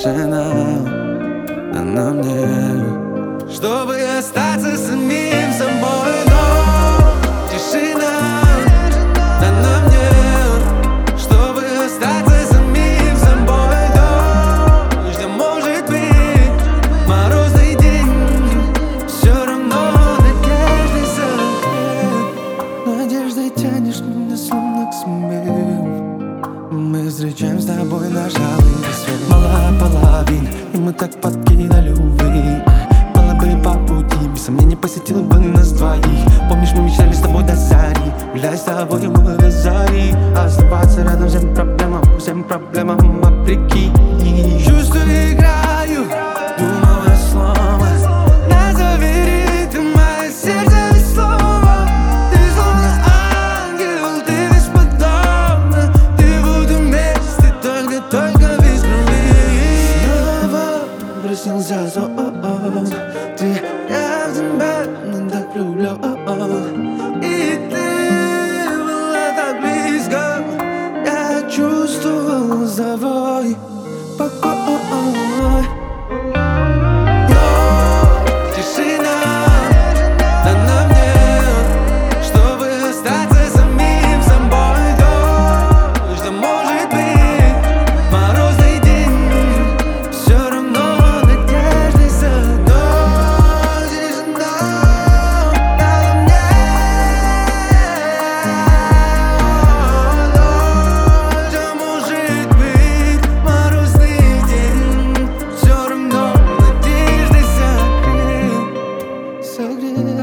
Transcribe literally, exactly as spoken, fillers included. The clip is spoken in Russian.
тишина дана мне, чтобы остаться самим собой. Но тишина дана мне, чтобы остаться самим собой. Дождь, а может быть морозный день, все равно надежды закрыт. Надеждой тянешь меня словно к себе. Мы встречаем с тобой наш алый рассвет. Мала половина, и мы так подкидали, увы. Было бы по пути, без сомнений посетил бы нас двоих. Помнишь, мы мечтали с тобой до зари, гуляй с тобой мы до зари. Оставаться рядом всем проблемам, всем проблемам вопреки. Чувствую, играю, думаю слово. Назови ритм, мое сердце без слова. Ты словно ангел, ты бесподобна. Ты в этом месте, только, только без крови. Снова приснился сон. Ты, я в тебя, но так люблю. И ты была так близко. Я чувствовал за тобой покой. So good.